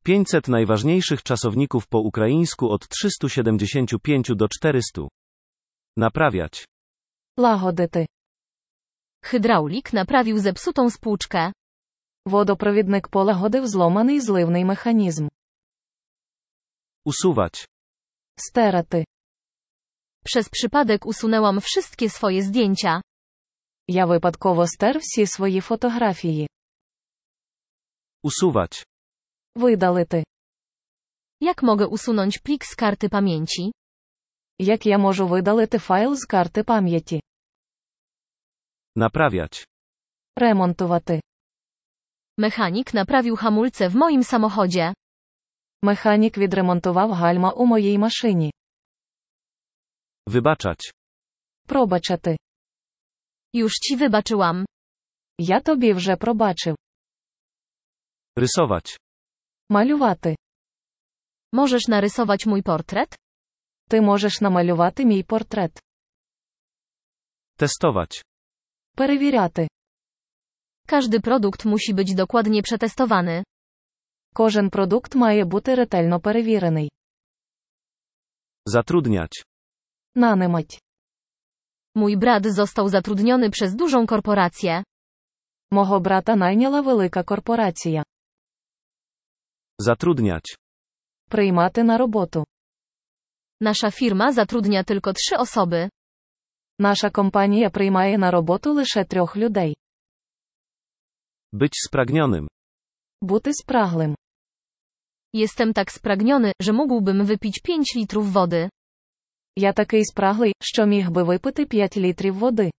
500 najważniejszych czasowników po ukraińsku od 375 do 400. Naprawiać. Лагодити. Hydraulik naprawił zepsutą spłuczkę. Водопровідник полагодив зломаний зливний механізм. Usuwać. Стерати. Przez przypadek usunęłam wszystkie swoje zdjęcia. Я випадково стер всі свої фотографії. Usuwać. Видалити. Jak mogę usunąć plik z karty pamięci? Як я можу видалити файл з карти пам'яті? Naprawiać. Ремонтувати. Mechanik naprawił hamulce w moim samochodzie. Механік відремонтував гальма у моїй машині. Wybaczać. Пробачати. Już ci wybaczyłam. Я тобі вже пробачив. Rysować. Малювати. Możesz narysować mój portret? Ти можеш намалювати мій портрет. Testować. Перевіряти. Każdy produkt musi być dokładnie przetestowany. Кожен продукт має бути ретельно перевірений. Zatrudniać. Нанимать. Mój brat został zatrudniony przez dużą korporację. Мого брата найняла велика корпорація. Zatrudniać. Приймати на роботу. Nasza firma zatrudnia tylko 3 osoby. Наша компанія приймає на роботу лише 3 людей. Być spragnionym. Бути спраглим. Jestem tak spragniony, że mógłbym wypić 5 litrów wody. Я такий спраглий, що міг би випити 5 літрів води.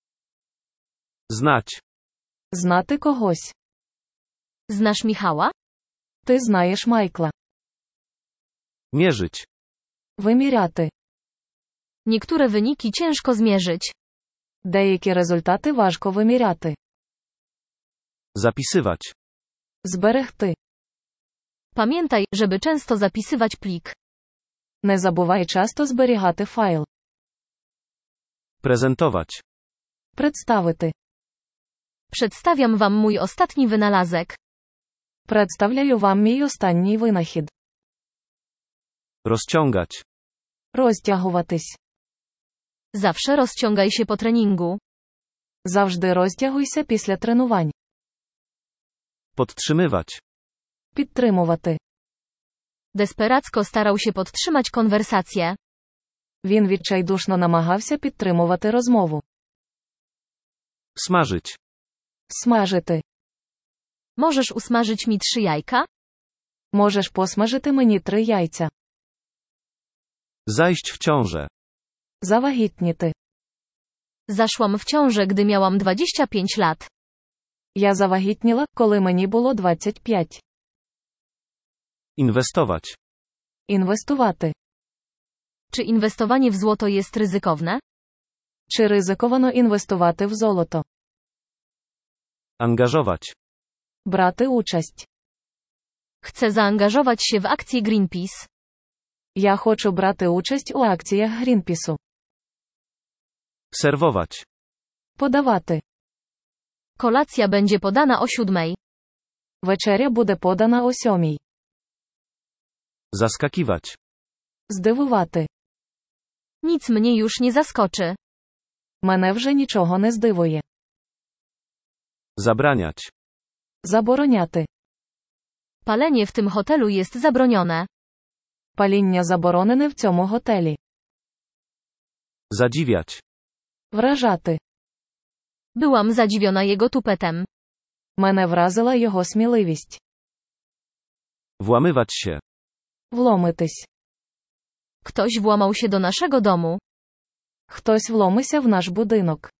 Znać. Знати когось. Znasz Michała? Ти знаєш Майкла. Mierzyć. Виміряти. Niektóre wyniki ciężko zmierzyć. Деякі результати важко виміряти. Zapisywać. Зберегти. Pamiętaj, żeby często zapisywać plik. Не забувай часто зберігати файл. Prezentować. Представити. Przedstawiam wam mój ostatni wynalazek. Представляю вам мій останній винахід. Rozciągać. Розтягуватись. Zawsze rozciągaj się po treningu. Завжди розтягуйся після тренувань. Podtrzymywać. Підтримувати. Desperacko starał się podtrzymać konwersację. Він відчайдушно намагався підтримувати розмову. Smażyć. Смажити. Możesz usmażyć mi 3 jajka? Можеш посмажити мені 3 яйця. Zajść w ciążę. Завагітніти. Zaszłam w ciążę, gdy miałam 25 lat. Я завагітніла, коли мені було 25. Inwestować. Інвестувати. Czy inwestowanie w złoto jest ryzykowne? Чи ризиковано інвестувати в золото? Angażować. Брати участь. Chcę zaangażować się w akcję Greenpeace. Я хочу брати участь у акціях Грінпісу. Serwować. Подавати. Kolacja będzie podana o 7. Вечеря буде подана о 7. Zaskakiwać. Здивувати. Nic mnie już nie zaskoczy. Мене вже нічого не здивує. Zabraniać. Забороняти. Palenie w tym hotelu jest zabronione. Паління заборонене в цьому готелі. Zadziwiać. Вражати. Byłam zadziwiona jego tupetem. Мене вразила його сміливість. Włamywać się. Вломитись. Ktoś włamał się do naszego domu. Хтось вломився в наш будинок.